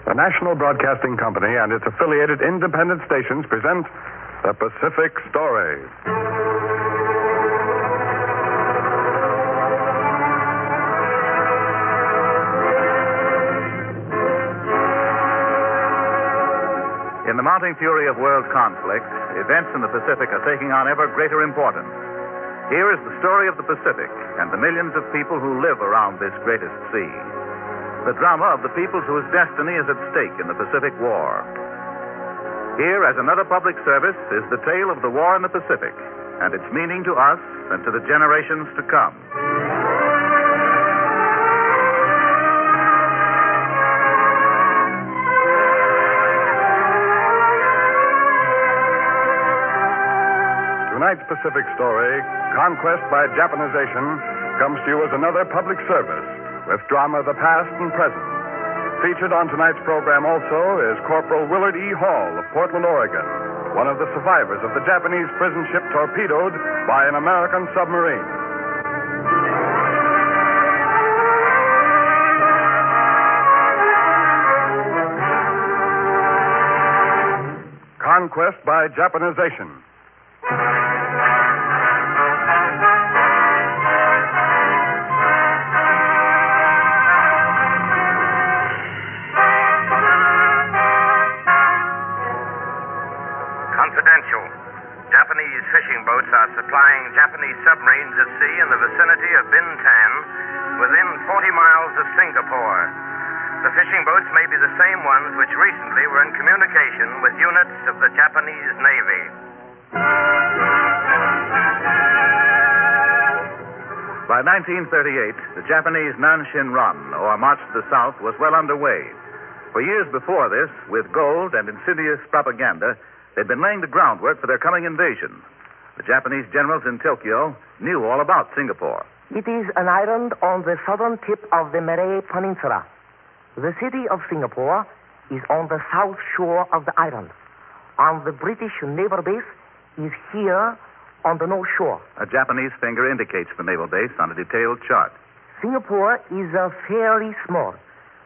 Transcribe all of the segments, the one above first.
The National Broadcasting Company and its affiliated independent stations present The Pacific Story. In the mounting fury of world conflict, events in the Pacific are taking on ever greater importance. Here is the story of the Pacific and the millions of people who live around this greatest sea. The drama of the peoples whose destiny is at stake in the Pacific War. Here, as another public service, is the tale of the war in the Pacific and its meaning to us and to the generations to come. Tonight's Pacific Story, Conquest by Japanization, comes to you as another public service with drama of the past and present. Featured on tonight's program also is Corporal Willard E. Hall of Portland, Oregon, one of the survivors of the Japanese prison ship torpedoed by an American submarine. Conquest by Japanization. Confidential. Japanese fishing boats are supplying Japanese submarines at sea in the vicinity of Bintan, within 40 miles of Singapore. The fishing boats may be the same ones which recently were in communication with units of the Japanese Navy. By 1938, the Japanese Nanshin Run, or March to the South, was well underway. For years before this, with gold and insidious propaganda, they'd been laying the groundwork for their coming invasion. The Japanese generals in Tokyo knew all about Singapore. It is an island on the southern tip of the Malay Peninsula. The city of Singapore is on the south shore of the island, and the British naval base is here on the north shore. A Japanese finger indicates the naval base on a detailed chart. Singapore is fairly small,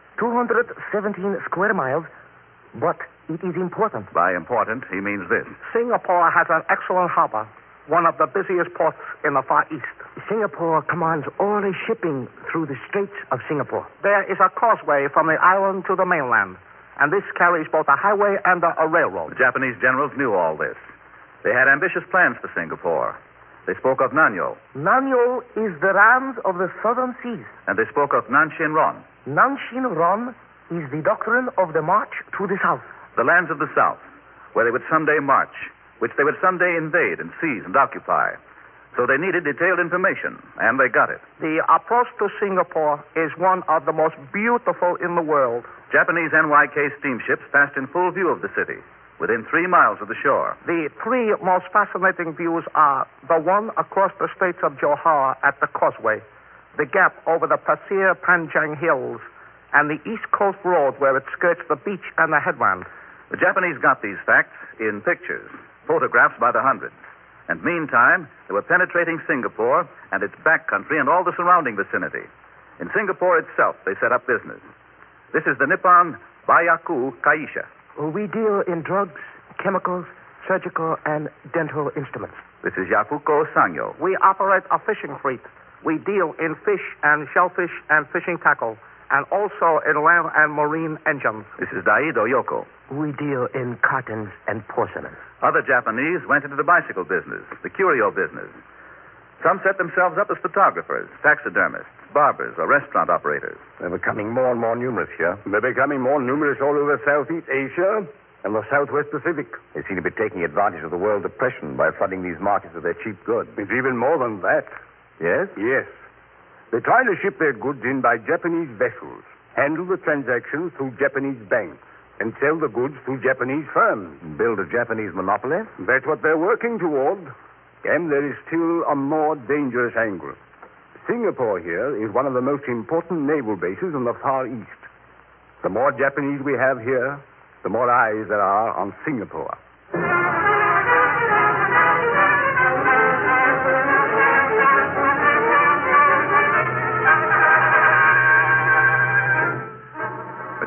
217 square miles, but it is important. By important, he means this. Singapore has an excellent harbor, one of the busiest ports in the Far East. Singapore commands all the shipping through the Straits of Singapore. There is a causeway from the island to the mainland, and this carries both a highway and a railroad. The Japanese generals knew all this. They had ambitious plans for Singapore. They spoke of Nanyo. Nanyo is the Rams of the southern seas. And they spoke of Nanshin Ron. Nanshin Ron is the doctrine of the march to the south. The lands of the south, where they would someday march, which they would someday invade and seize and occupy. So they needed detailed information, and they got it. The approach to Singapore is one of the most beautiful in the world. Japanese NYK steamships passed in full view of the city, within 3 miles of the shore. The three most fascinating views are the one across the Straits of Johor at the causeway, the gap over the Pasir Panjang Hills, and the East Coast Road where it skirts the beach and the headland. The Japanese got these facts in pictures, photographs by the hundreds. And meantime, they were penetrating Singapore and its backcountry and all the surrounding vicinity. In Singapore itself, they set up business. This is the Nippon Bayaku Kaisha. We deal in drugs, chemicals, surgical, and dental instruments. This is Yakuko Sanyo. We operate a fishing fleet. We deal in fish and shellfish and fishing tackle, and also in land and marine engines. This is Daido Yoko. We deal in cottons and porcelain. Other Japanese went into the bicycle business, the curio business. Some set themselves up as photographers, taxidermists, barbers, or restaurant operators. They're becoming more and more numerous here. They're becoming more numerous all over Southeast Asia and the Southwest Pacific. They seem to be taking advantage of the world depression by flooding these markets with their cheap goods. It's even more than that. Yes? Yes. They try to ship their goods in by Japanese vessels, handle the transactions through Japanese banks, and sell the goods through Japanese firms. Build a Japanese monopoly? That's what they're working toward. And there is still a more dangerous angle. Singapore here is one of the most important naval bases in the Far East. The more Japanese we have here, the more eyes there are on Singapore.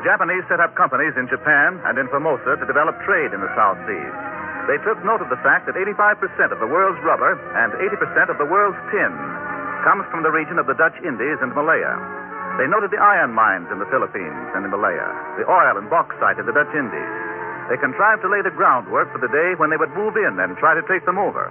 The Japanese set up companies in Japan and in Formosa to develop trade in the South Seas. They took note of the fact that 85% of the world's rubber and 80% of the world's tin comes from the region of the Dutch Indies and Malaya. They noted the iron mines in the Philippines and in Malaya, the oil and bauxite in the Dutch Indies. They contrived to lay the groundwork for the day when they would move in and try to take them over.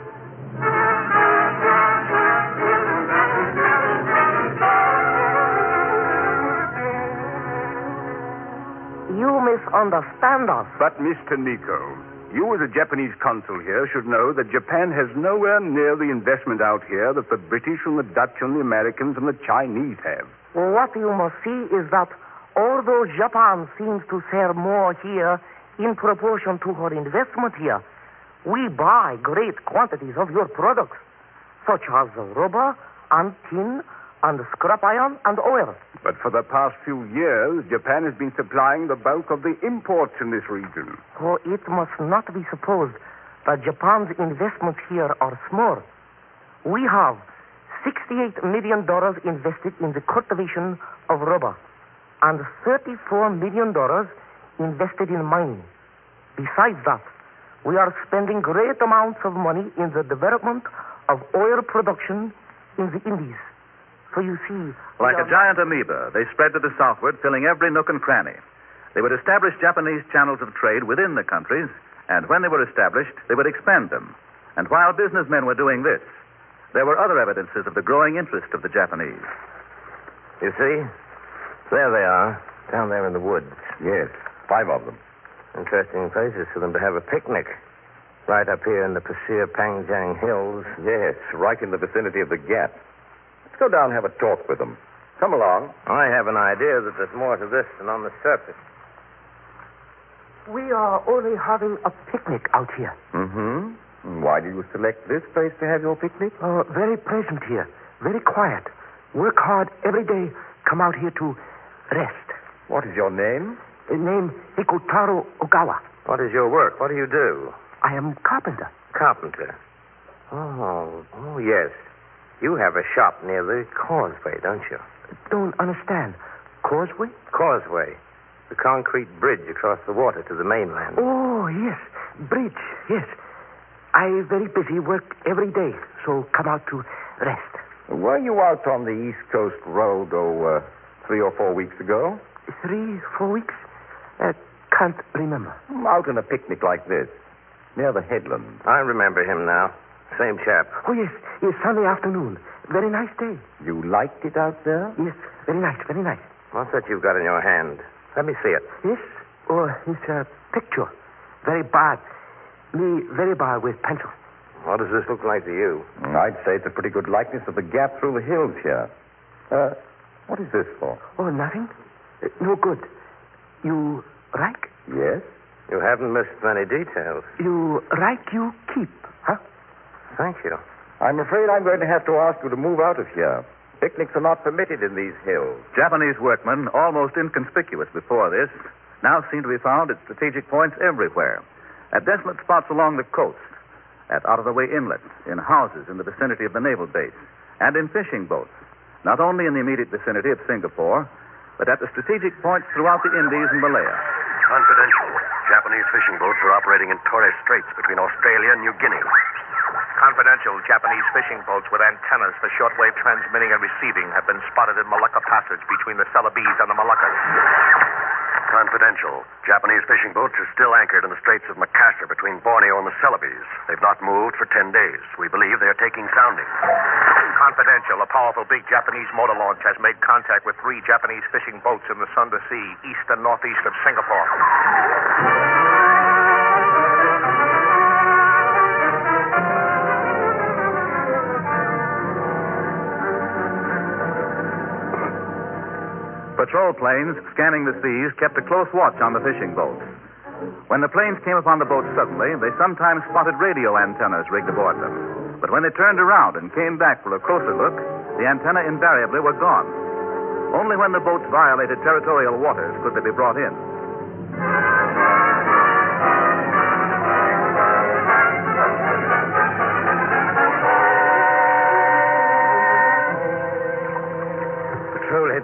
You misunderstand us. But, Mr. Nico, you as a Japanese consul here should know that Japan has nowhere near the investment out here that the British and the Dutch and the Americans and the Chinese have. What you must see is that although Japan seems to sell more here in proportion to her investment here, we buy great quantities of your products, such as rubber and tin and scrap iron and oil. But for the past few years, Japan has been supplying the bulk of the imports in this region. For it must not be supposed that Japan's investments here are small. We have $68 million invested in the cultivation of rubber and $34 million invested in mining. Besides that, we are spending great amounts of money in the development of oil production in the Indies. So you see... Like a giant amoeba, they spread to the southward, filling every nook and cranny. They would establish Japanese channels of trade within the countries, and when they were established, they would expand them. And while businessmen were doing this, there were other evidences of the growing interest of the Japanese. You see? There they are, down there in the woods. Yes, 5 of them. Interesting places for them to have a picnic. Right up here in the Pasir Panjang Hills. Yes, right in the vicinity of the Gap. Let's go down and have a talk with them. Come along. I have an idea that there's more to this than on the surface. We are only having a picnic out here. Mm-hmm. Why did you select this place to have your picnic? Very pleasant here. Very quiet. Work hard every day. Come out here to rest. What is your name? Name Hikutaro Ogawa. What is your work? What do you do? I am carpenter. Carpenter. Oh, yes. You have a shop near the causeway, don't you? Don't understand. Causeway? Causeway. The concrete bridge across the water to the mainland. Oh, yes. Bridge, yes. I very busy, work every day, so come out to rest. Were you out on the East Coast Road, 3 or 4 weeks ago? 3, 4 weeks? Can't remember. Out on a picnic like this, near the headland. I remember him now. Same chap. Oh, yes. It's Sunday afternoon. Very nice day. You liked it out there? Yes, very nice, very nice. What's that you've got in your hand? Let me see it. Yes? Oh, it's a picture. Very bad. Me very bad with pencil. What does this look like to you? I'd say it's a pretty good likeness of the gap through the hills here. What is this for? Oh, nothing. No good. You like? Yes. You haven't missed many details. You like, you keep, huh? Thank you. I'm afraid I'm going to have to ask you to move out of here. Picnics are not permitted in these hills. Japanese workmen, almost inconspicuous before this, now seem to be found at strategic points everywhere. At desolate spots along the coast, at out-of-the-way inlets, in houses in the vicinity of the naval base, and in fishing boats, not only in the immediate vicinity of Singapore, but at the strategic points throughout the Indies and Malaya. Confidential. Japanese fishing boats are operating in Torres Straits between Australia and New Guinea. Confidential. Japanese fishing boats with antennas for shortwave transmitting and receiving have been spotted in Malacca Passage between the Celebes and the Moluccas. Confidential. Japanese fishing boats are still anchored in the Straits of Macassar between Borneo and the Celebes. They've not moved for 10 days. We believe they're taking soundings. Confidential. A powerful big Japanese motor launch has made contact with 3 Japanese fishing boats in the Sunda Sea, east and northeast of Singapore. Patrol planes scanning the seas kept a close watch on the fishing boats. When the planes came upon the boats suddenly, they sometimes spotted radio antennas rigged aboard them. But when they turned around and came back for a closer look, the antenna invariably were gone. Only when the boats violated territorial waters could they be brought in.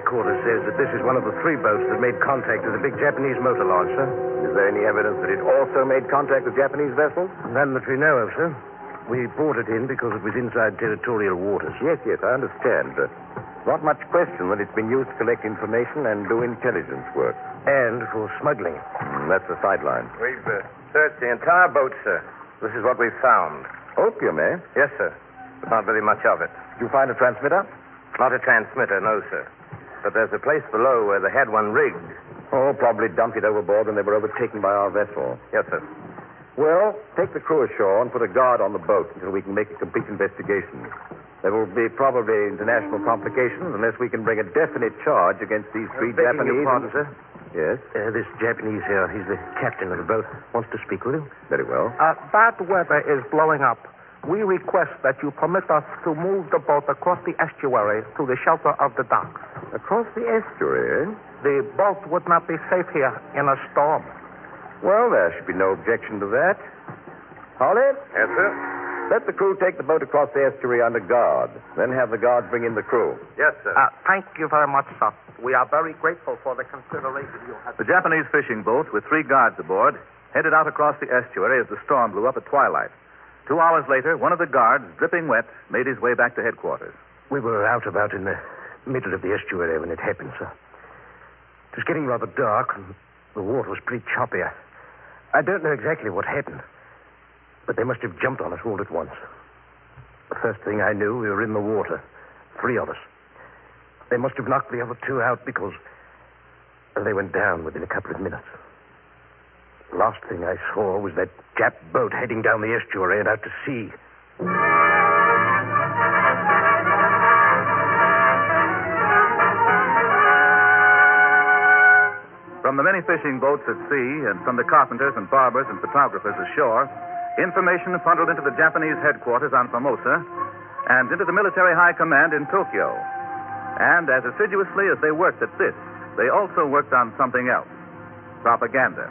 headquarters says that this is one of the 3 boats that made contact with the big Japanese motor launch, sir. Is there any evidence that it also made contact with Japanese vessels? None that we know of, sir. We brought it in because it was inside territorial waters. Yes, I understand. Not much question that it's been used to collect information and do intelligence work. And for smuggling. That's the sideline. We've searched the entire boat, sir. This is what we've found. Opium, eh? Yes, sir. But not very much of it. Did you find a transmitter? Not a transmitter, no, sir. But there's a place below where they had one rigged. Oh, probably dumped it overboard when they were overtaken by our vessel. Yes, sir. Well, take the crew ashore and put a guard on the boat until we can make a complete investigation. There will be probably international complications unless we can bring a definite charge against these 3 Japanese. Pardon, sir. Yes? This Japanese here, he's the captain of the boat, wants to speak with you. Very well. Bad weather is blowing up. We request that you permit us to move the boat across the estuary to the shelter of the docks. Across the estuary, eh? The boat would not be safe here in a storm. Well, there should be no objection to that. Holly? Yes, sir. Let the crew take the boat across the estuary under guard. Then have the guards bring in the crew. Yes, sir. Thank you very much, sir. We are very grateful for the consideration you have. The Japanese fishing boat, with 3 guards aboard, headed out across the estuary as the storm blew up at twilight. 2 hours later, one of the guards, dripping wet, made his way back to headquarters. We were out about in the middle of the estuary when it happened, sir. It was getting rather dark, and the water was pretty choppy. I don't know exactly what happened, but they must have jumped on us all at once. The first thing I knew, we were in the water, 3 of us. They must have knocked the other 2 out because they went down within a couple of minutes. The last thing I saw was that Jap boat heading down the estuary and out to sea. From the many fishing boats at sea and from the carpenters and barbers and photographers ashore, information funneled into the Japanese headquarters on Formosa and into the military high command in Tokyo. And as assiduously as they worked at this, they also worked on something else: propaganda.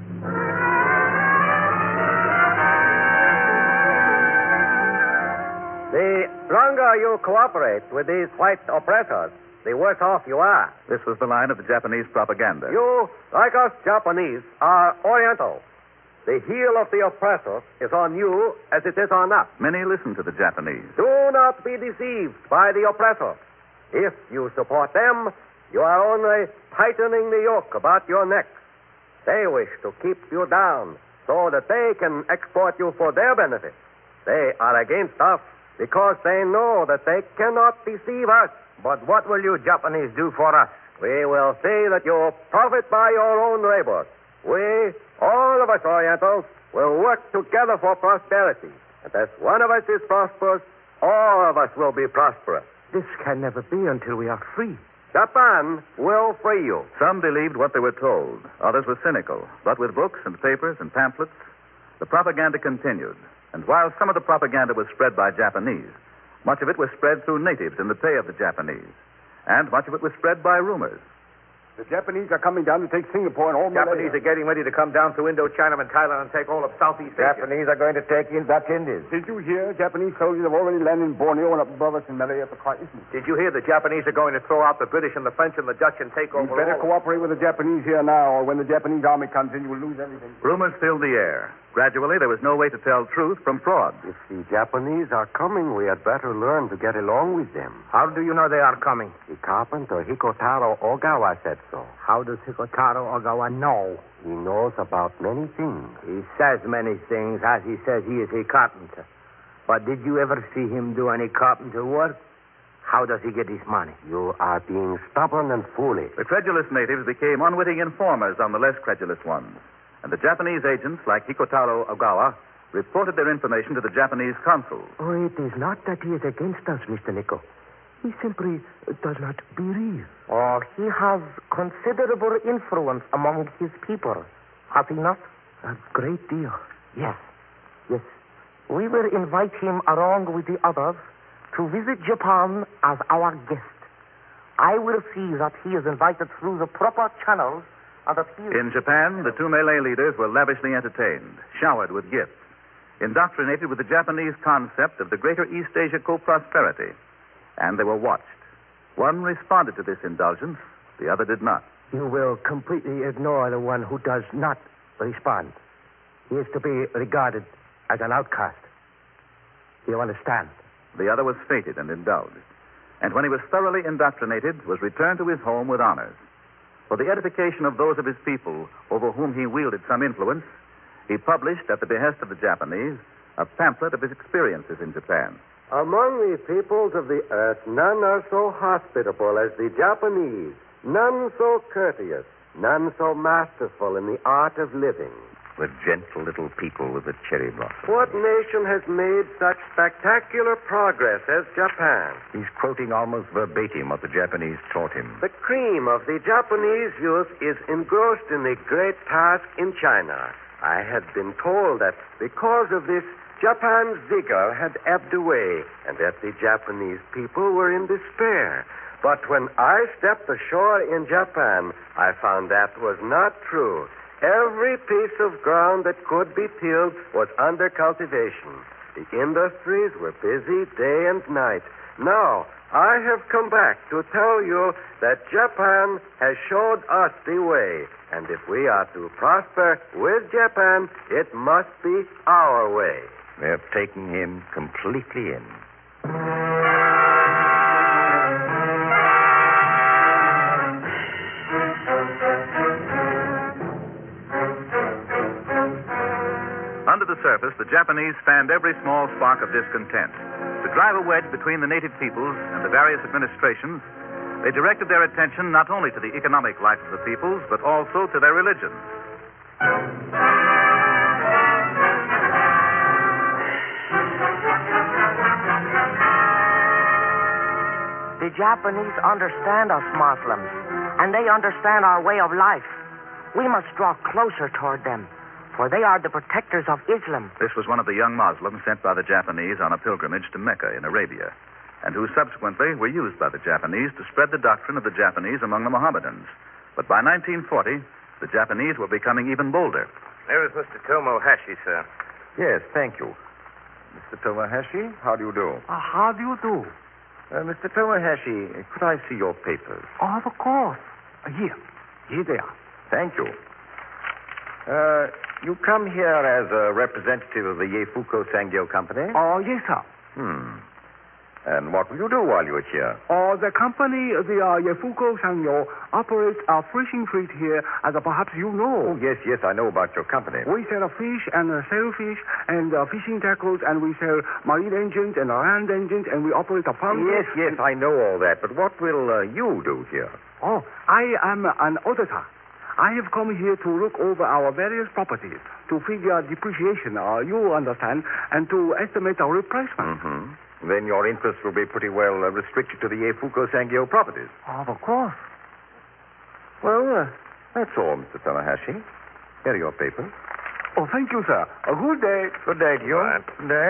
The longer you cooperate with these white oppressors, the worse off you are. This was the line of the Japanese propaganda. You, like us Japanese, are Oriental. The heel of the oppressor is on you as it is on us. Many listened to the Japanese. Do not be deceived by the oppressor. If you support them, you are only tightening the yoke about your neck. They wish to keep you down so that they can exploit you for their benefit. They are against us because they know that they cannot deceive us. But what will you Japanese do for us? We will see that you profit by your own labor. We, all of us Orientals, will work together for prosperity. And as one of us is prosperous, all of us will be prosperous. This can never be until we are free. Japan will free you. Some believed what they were told. Others were cynical. But with books and papers and pamphlets, the propaganda continued. And while some of the propaganda was spread by Japanese, much of it was spread through natives in the pay of the Japanese. And much of it was spread by rumors. The Japanese are coming down to take Singapore and all Malaya. Japanese are getting ready to come down through Indochina and Thailand and take all of Southeast Asia. Japanese are going to take in Dutch Indies. Did you hear? Japanese soldiers have already landed in Borneo and up above us in Malaya for quite isn't it? Did you hear the Japanese are going to throw out the British and the French and the Dutch and take over You better all? cooperate with the Japanese here now, or when the Japanese army comes in, you will lose everything. Rumors filled the air. Gradually, there was no way to tell truth from fraud. If the Japanese are coming, we had better learn to get along with them. How do you know they are coming? The carpenter Hikotaro Ogawa said so. How does Hikotaro Ogawa know? He knows about many things. He says many things as he says he is a carpenter. But did you ever see him do any carpenter work? How does he get his money? You are being stubborn and foolish. The credulous natives became unwitting informers on the less credulous ones. And the Japanese agents, like Hikotaro Ogawa, reported their information to the Japanese consul. Oh, it is not that he is against us, Mr. Nico. He simply does not believe. Oh, he has considerable influence among his people, has he not? A great deal. Yes. Yes. We will invite him along with the others to visit Japan as our guest. I will see that he is invited through the proper channels and that he is... In Japan, the 2 Malay leaders were lavishly entertained, showered with gifts, indoctrinated with the Japanese concept of the greater East Asia co-prosperity. And they were watched. One responded to this indulgence, the other did not. You will completely ignore the one who does not respond. He is to be regarded as an outcast. You understand? The other was feted and indulged, and when he was thoroughly indoctrinated, was returned to his home with honors. For the edification of those of his people over whom he wielded some influence, he published, at the behest of the Japanese, a pamphlet of his experiences in Japan. Among the peoples of the earth, none are so hospitable as the Japanese, none so courteous, none so masterful in the art of living. The gentle little people with the cherry blossom. What nation has made such spectacular progress as Japan? He's quoting almost verbatim what the Japanese taught him. The cream of the Japanese youth is engrossed in the great task in China. I had been told that because of this, Japan's vigor had ebbed away, and that the Japanese people were in despair. But when I stepped ashore in Japan, I found that was not true. Every piece of ground that could be tilled was under cultivation. The industries were busy day and night. Now, I have come back to tell you that Japan has showed us the way. And if we are to prosper with Japan, it must be our way. They're taking him completely in. Under the surface, the Japanese fanned every small spark of discontent. To drive a wedge between the native peoples and the various administrations, they directed their attention not only to the economic life of the peoples, but also to their religions. The Japanese understand us Muslims, and they understand our way of life. We must draw closer toward them, for they are the protectors of Islam. This was one of the young Muslims sent by the Japanese on a pilgrimage to Mecca in Arabia, and who subsequently were used by the Japanese to spread the doctrine of the Japanese among the Mohammedans. But by 1940, the Japanese were becoming even bolder. There is Mr. Tomohashi, sir. Yes, thank you. Mr. Tomohashi, how do you do? How do you do? Mr. Tomohashi, could I see your papers? Of course. Here they are. Thank you. You come here as a representative of the Yefuko Sangyo Company? Oh, yes, sir. And what will you do while you're here? The company, the Yefuko Sangyo, operates a fishing fleet here, as perhaps you know. Oh, yes, I know about your company. We sell fish and sailfish and fishing tackles, and we sell marine engines and land engines, and we operate a farm. Yes, I know all that, but what will you do here? Oh, I am an auditor. I have come here to look over our various properties, to figure depreciation, you understand, and to estimate our replacement. Mm-hmm. Then your interests will be pretty well restricted to the Yefuko Sangyo properties. Of course. Well, that's all, Mr. Tomohashi. Here are your papers. Oh, thank you, sir. A good day. Good day to you. Right. Good day.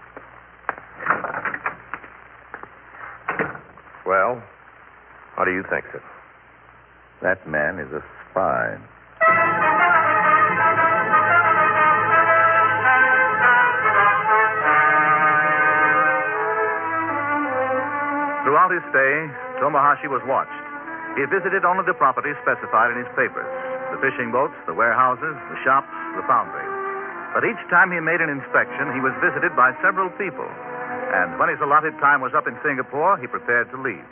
Well, what do you think, sir? That man is a spy. Throughout his stay, Tomohashi was watched. He visited only the properties specified in his papers: the fishing boats, the warehouses, the shops, the foundry. But each time he made an inspection, he was visited by several people. And when his allotted time was up in Singapore, he prepared to leave.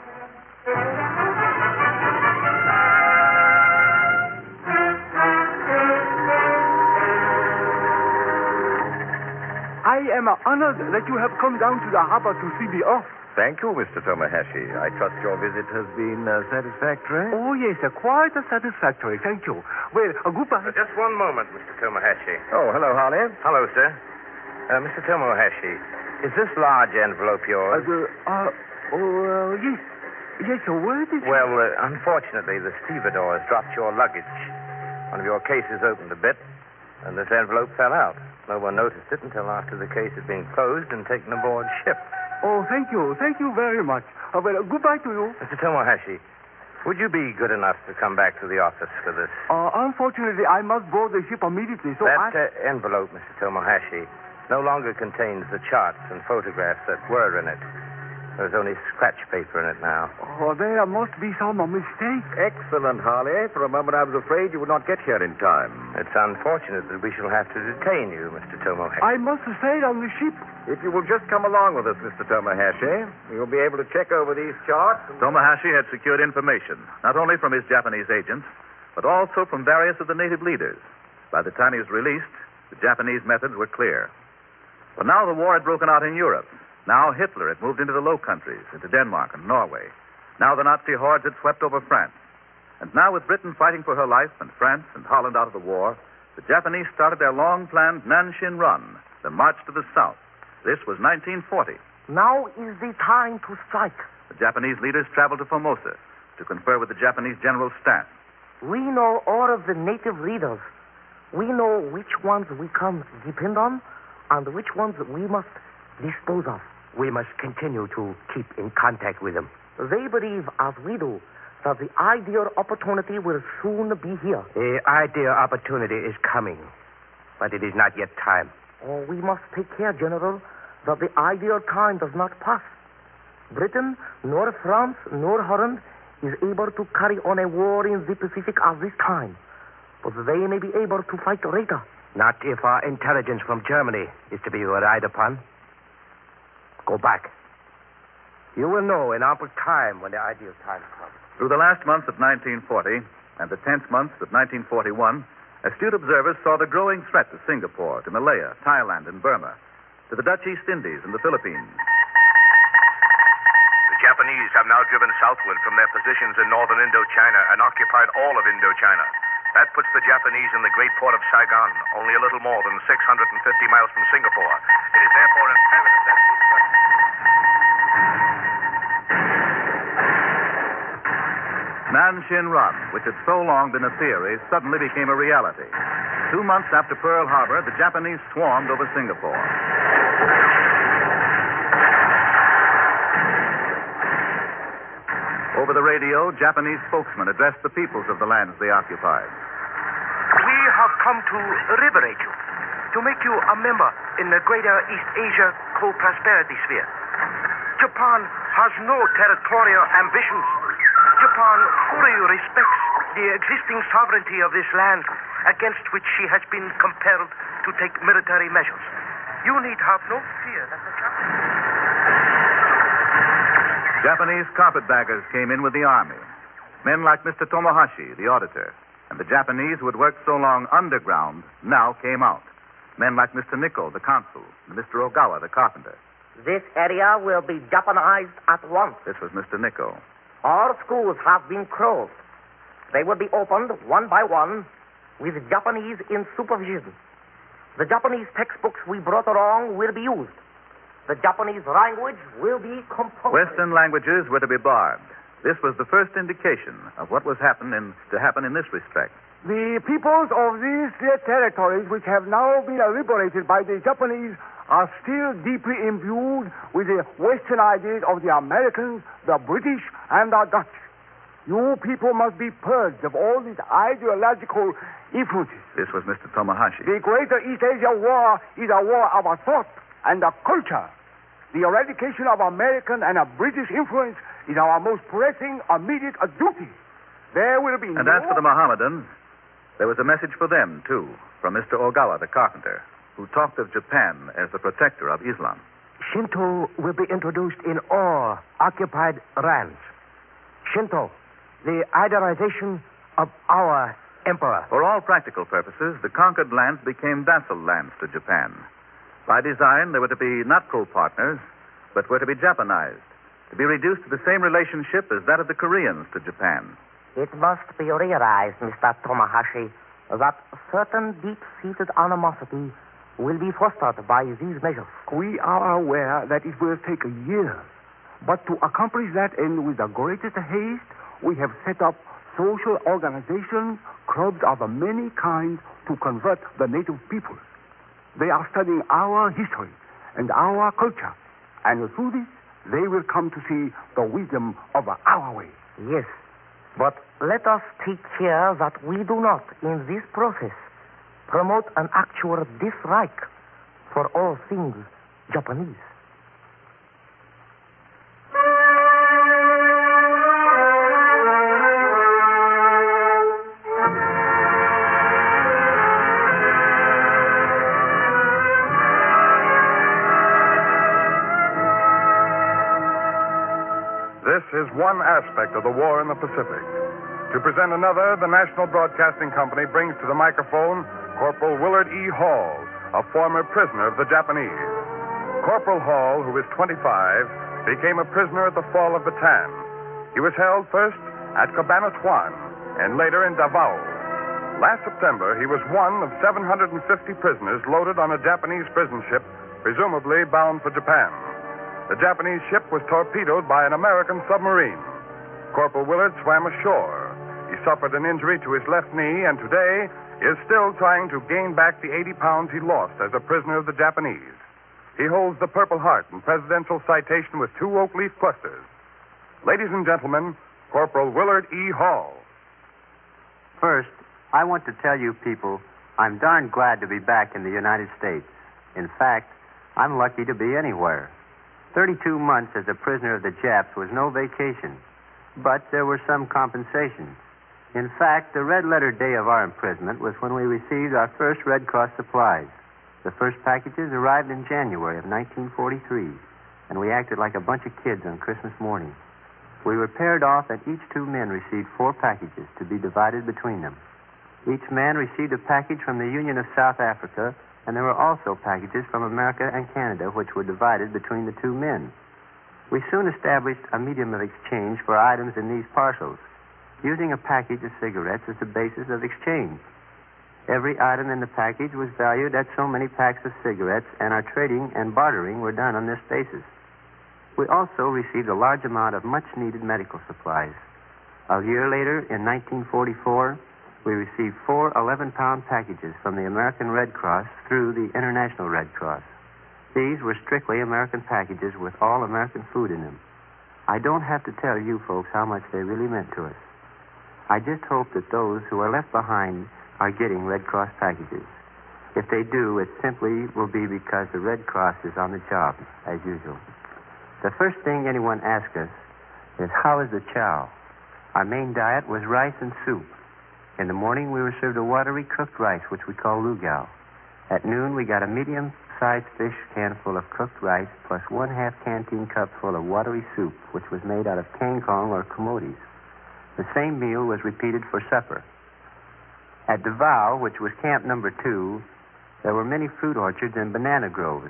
I am honored that you have come down to the harbor to see me off. Thank you, Mr. Tomohashi. I trust your visit has been satisfactory. Oh, yes, quite satisfactory. Thank you. Well, goodbye. Just one moment, Mr. Tomohashi. Oh, hello, Harley. Hello, sir. Mr. Tomohashi, is this large envelope yours? Yes. Yes, where did you... Well, unfortunately, the stevedore has dropped your luggage. One of your cases opened a bit, and this envelope fell out. No one noticed it until after the case had been closed and taken aboard ship. Oh, thank you. Thank you very much. Well, goodbye to you. Mr. Tomohashi, would you be good enough to come back to the office for this? Unfortunately, I must board the ship immediately, so that envelope, Mr. Tomohashi, no longer contains the charts and photographs that were in it. There's only scratch paper in it now. Oh, there must be some mistake. Excellent, Harley. For a moment I was afraid you would not get here in time. It's unfortunate that we shall have to detain you, Mr. Tomohashi. I must stay on the ship. If you will just come along with us, Mr. Tomohashi, we will be able to check over these charts. Tomohashi had secured information, not only from his Japanese agents, but also from various of the native leaders. By the time he was released, the Japanese methods were clear. But now the war had broken out in Europe. Now Hitler had moved into the Low Countries, into Denmark and Norway. Now the Nazi hordes had swept over France. And now with Britain fighting for her life and France and Holland out of the war, the Japanese started their long-planned Nanshin Run, the march to the south. This was 1940. Now is the time to strike. The Japanese leaders traveled to Formosa to confer with the Japanese general staff. We know all of the native leaders. We know which ones we can depend on and which ones we must dispose of. We must continue to keep in contact with them. They believe, as we do, that the ideal opportunity will soon be here. The ideal opportunity is coming, but it is not yet time. Oh, we must take care, General, that the ideal time does not pass. Britain, nor France, nor Holland is able to carry on a war in the Pacific at this time. But they may be able to fight later. Not if our intelligence from Germany is to be relied upon. Go back. You will know in ample time when the ideal time comes. Through the last months of 1940 and the tense months of 1941, astute observers saw the growing threat to Singapore, to Malaya, Thailand, and Burma, to the Dutch East Indies and the Philippines. The Japanese have now driven southward from their positions in northern Indochina and occupied all of Indochina. That puts the Japanese in the great port of Saigon, only a little more than 650 miles from Singapore. It is therefore imperative that these Nanshin Run, which had so long been a theory, suddenly became a reality. 2 months after Pearl Harbor, the Japanese swarmed over Singapore. Over the radio, Japanese spokesmen addressed the peoples of the lands they occupied. We have come to liberate you, to make you a member in the greater East Asia co-prosperity sphere. Japan has no territorial ambitions. Japan fully respects the existing sovereignty of this land against which she has been compelled to take military measures. You need have no fear that the Japanese carpetbaggers came in with the army. Men like Mr. Tomohashi, the auditor, and the Japanese who had worked so long underground now came out. Men like Mr. Nichol, the consul, and Mr. Ogawa, the carpenter. This area will be Japanized at once. This was Mr. Nichol. All schools have been closed. They will be opened one by one with Japanese in supervision. The Japanese textbooks we brought along will be used. The Japanese language will be compulsory. Western languages were to be barred. This was the first indication of what was to happen in this respect. The peoples of these territories, which have now been liberated by the Japanese, are still deeply imbued with the Western ideas of the Americans, the British, and the Dutch. You people must be purged of all these ideological influences. This was Mr. Tomohashi. The Greater East Asia War is a war of a thought and a culture. The eradication of American and British influence is our most pressing, immediate duty. There will be And as for the Mohammedans, there was a message for them, too, from Mr. Ogawa, the carpenter, who talked of Japan as the protector of Islam. Shinto will be introduced in all occupied lands. Shinto, the idealization of our emperor. For all practical purposes, the conquered lands became vassal lands to Japan. By design, they were to be not co-partners, but were to be Japanized, to be reduced to the same relationship as that of the Koreans to Japan. It must be realized, Mr. Tomohashi, that certain deep-seated animosity will be fostered by these measures. We are aware that it will take a year. But to accomplish that end with the greatest haste, we have set up social organizations, clubs of many kinds to convert the native people. They are studying our history and our culture. And through this, they will come to see the wisdom of our way. Yes, but let us take care that we do not, in this process, promote an actual dislike for all things Japanese. is one aspect of the war in the Pacific. To present another, the National Broadcasting Company brings to the microphone Corporal Willard E. Hall, a former prisoner of the Japanese. Corporal Hall, who is 25, became a prisoner at the Fall of Bataan. He was held first at Cabanatuan and later in Davao. Last September, he was one of 750 prisoners loaded on a Japanese prison ship, presumably bound for Japan. The Japanese ship was torpedoed by an American submarine. Corporal Willard swam ashore. He suffered an injury to his left knee and today is still trying to gain back the 80 pounds he lost as a prisoner of the Japanese. He holds the Purple Heart and Presidential Citation with 2 oak leaf clusters. Ladies and gentlemen, Corporal Willard E. Hall. First, I want to tell you people I'm darn glad to be back in the United States. In fact, I'm lucky to be anywhere. 32 months as a prisoner of the Japs was no vacation, but there were some compensations. In fact, the red letter day of our imprisonment was when we received our first Red Cross supplies. The first packages arrived in January of 1943, and we acted like a bunch of kids on Christmas morning. We were paired off, and each 2 men received 4 packages to be divided between them. Each man received a package from the Union of South Africa, and there were also packages from America and Canada, which were divided between the 2 men. We soon established a medium of exchange for items in these parcels, using a package of cigarettes as the basis of exchange. Every item in the package was valued at so many packs of cigarettes, and our trading and bartering were done on this basis. We also received a large amount of much-needed medical supplies. A year later, in 1944, we received 4 11-pound packages from the American Red Cross through the International Red Cross. These were strictly American packages with all American food in them. I don't have to tell you folks how much they really meant to us. I just hope that those who are left behind are getting Red Cross packages. If they do, it simply will be because the Red Cross is on the job, as usual. The first thing anyone asks us is, how is the chow? Our main diet was rice and soup. In the morning, we were served a watery cooked rice, which we call lugao. At noon, we got a medium-sized fish can full of cooked rice, plus 1/2 canteen cup full of watery soup, which was made out of kangkong or camotes. The same meal was repeated for supper. At Davao, which was camp number 2, there were many fruit orchards and banana groves.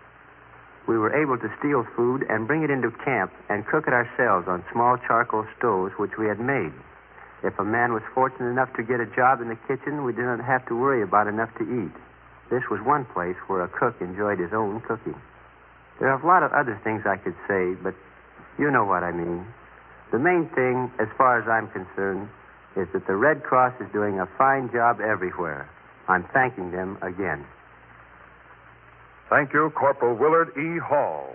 We were able to steal food and bring it into camp and cook it ourselves on small charcoal stoves, which we had made. If a man was fortunate enough to get a job in the kitchen, we did not have to worry about enough to eat. This was one place where a cook enjoyed his own cooking. There are a lot of other things I could say, but you know what I mean. The main thing, as far as I'm concerned, is that the Red Cross is doing a fine job everywhere. I'm thanking them again. Thank you, Corporal Willard E. Hall.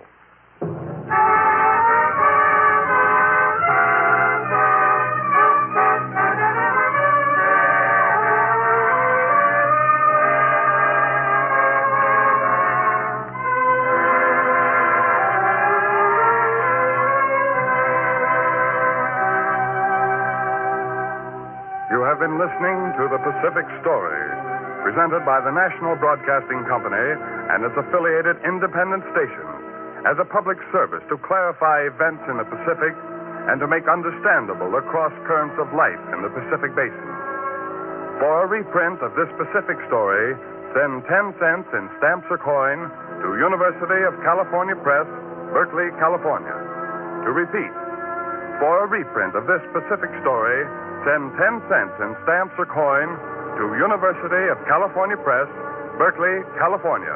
You have been listening to The Pacific Story, presented by the National Broadcasting Company and its affiliated independent stations as a public service to clarify events in the Pacific and to make understandable the cross currents of life in the Pacific Basin. For a reprint of this Pacific Story, send 10 cents in stamps or coin to University of California Press, Berkeley, California. To repeat, for a reprint of this Pacific Story, send 10 cents in stamps or coin to University of California Press, Berkeley, California.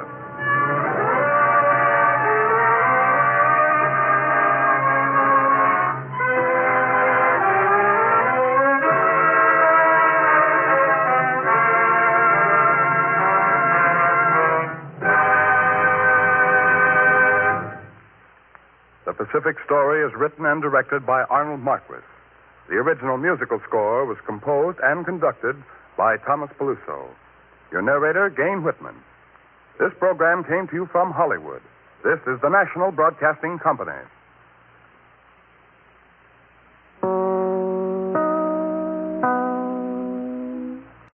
The Pacific Story is written and directed by Arnold Marquis. The original musical score was composed and conducted by Thomas Peluso. Your narrator, Gane Whitman. This program came to you from Hollywood. This is the National Broadcasting Company.